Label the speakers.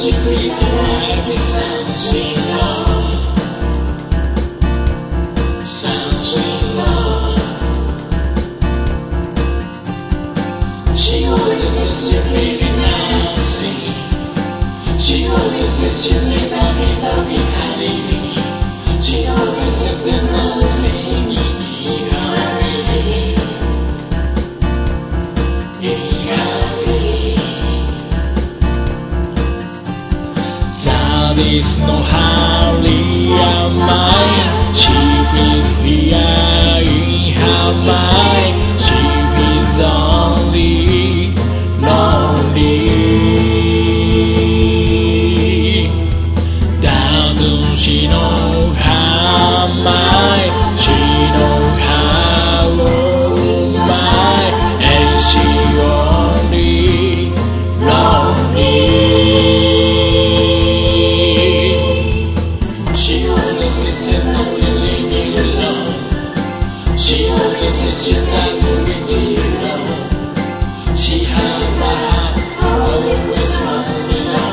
Speaker 1: she breathes her life in sunshine love. Sunshine love. She always says you really nothing. She always says you never be very happy. She always says the most in hurry. There is no hurry of mine. She feels fear in her mind. She feels only lonely. Doesn't she know her mind? She knows her own mind, and she only lonely. She always says you're not living alone. She always says she doesn't really know. She has a heart always running.